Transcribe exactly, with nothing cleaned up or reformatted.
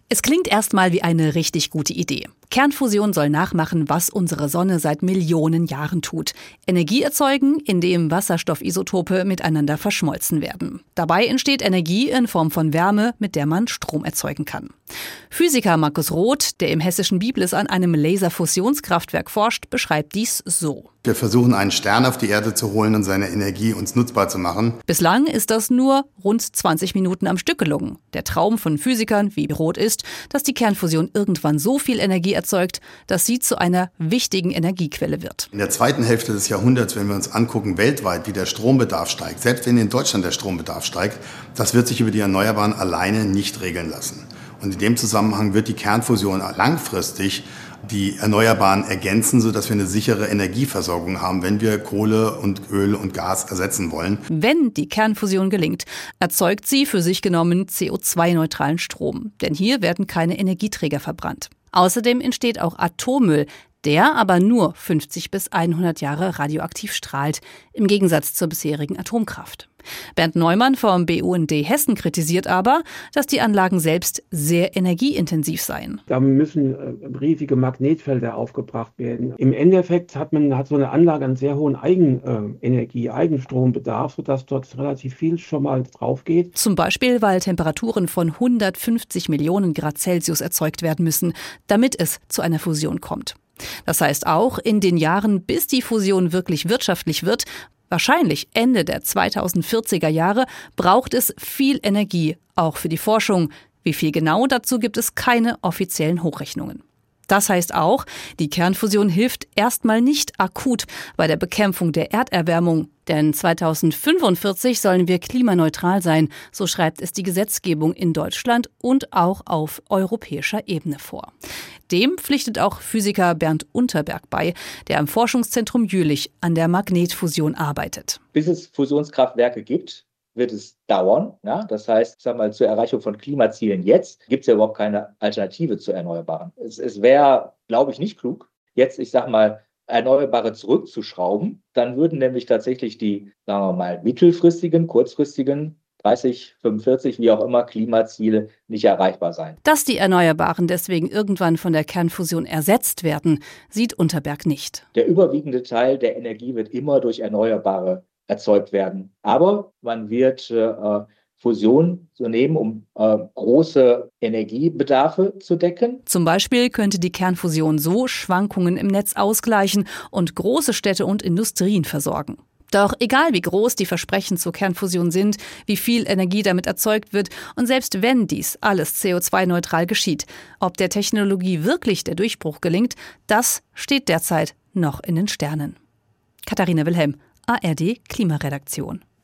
Es klingt erstmal wie eine richtig gute Idee. Kernfusion soll nachmachen, was unsere Sonne seit Millionen Jahren tut. Energie erzeugen, indem Wasserstoffisotope miteinander verschmolzen werden. Dabei entsteht Energie in Form von Wärme, mit der man Strom erzeugen kann. Physiker Markus Roth, der im hessischen Biblis an einem Laserfusionskraftwerk forscht, beschreibt dies so. Wir versuchen, einen Stern auf die Erde zu holen und seine Energie uns nutzbar zu machen. Bislang ist das nur rund zwanzig Minuten am Stück gelungen. Der Traum von Physikern wie Roth ist, dass die Kernfusion irgendwann so viel Energie erzeugt, dass sie zu einer wichtigen Energiequelle wird. In der zweiten Hälfte des Jahrhunderts, wenn wir uns angucken, weltweit, wie der Strombedarf steigt, selbst wenn in Deutschland der Strombedarf steigt, das wird sich über die Erneuerbaren alleine nicht regeln lassen. Und in dem Zusammenhang wird die Kernfusion langfristig die Erneuerbaren ergänzen, sodass wir eine sichere Energieversorgung haben, wenn wir Kohle und Öl und Gas ersetzen wollen. Wenn die Kernfusion gelingt, erzeugt sie für sich genommen C O zwei neutralen Strom. Denn hier werden keine Energieträger verbrannt. Außerdem entsteht auch Atommüll, der aber nur fünfzig bis hundert Jahre radioaktiv strahlt, im Gegensatz zur bisherigen Atomkraft. Bernd Neumann vom B U N D Hessen kritisiert aber, dass die Anlagen selbst sehr energieintensiv seien. Da müssen äh, riesige Magnetfelder aufgebracht werden. Im Endeffekt hat man hat so eine Anlage einen sehr hohen Eigenenergie, Eigenstrombedarf, sodass dort relativ viel schon mal drauf geht. Zum Beispiel, weil Temperaturen von hundertfünfzig Millionen Grad Celsius erzeugt werden müssen, damit es zu einer Fusion kommt. Das heißt auch, in den Jahren, bis die Fusion wirklich wirtschaftlich wird, wahrscheinlich Ende der zweitausendvierziger Jahre, braucht es viel Energie, auch für die Forschung. Wie viel genau, dazu gibt es keine offiziellen Hochrechnungen. Das heißt auch, die Kernfusion hilft erstmal nicht akut bei der Bekämpfung der Erderwärmung. Denn zweitausendfünfundvierzig sollen wir klimaneutral sein, so schreibt es die Gesetzgebung in Deutschland und auch auf europäischer Ebene vor. Dem pflichtet auch Physiker Bernd Unterberg bei, der am Forschungszentrum Jülich an der Magnetfusion arbeitet. Bis es Fusionskraftwerke gibt, wird es dauern. Ja? Das heißt, sag mal, zur Erreichung von Klimazielen jetzt gibt es ja überhaupt keine Alternative zu Erneuerbaren. Es, es wäre, glaube ich, nicht klug, jetzt, ich sag mal, Erneuerbare zurückzuschrauben. Dann würden nämlich tatsächlich die, sagen wir mal, mittelfristigen, kurzfristigen, dreißig, fünfundvierzig, wie auch immer, Klimaziele nicht erreichbar sein. Dass die Erneuerbaren deswegen irgendwann von der Kernfusion ersetzt werden, sieht Unterberg nicht. Der überwiegende Teil der Energie wird immer durch Erneuerbare erzeugt werden. Aber man wird äh, Fusion so nehmen, um äh, große Energiebedarfe zu decken. Zum Beispiel könnte die Kernfusion so Schwankungen im Netz ausgleichen und große Städte und Industrien versorgen. Doch egal wie groß die Versprechen zur Kernfusion sind, wie viel Energie damit erzeugt wird und selbst wenn dies alles C O zwei neutral geschieht, ob der Technologie wirklich der Durchbruch gelingt, das steht derzeit noch in den Sternen. Katharina Wilhelm, A R D Klimaredaktion.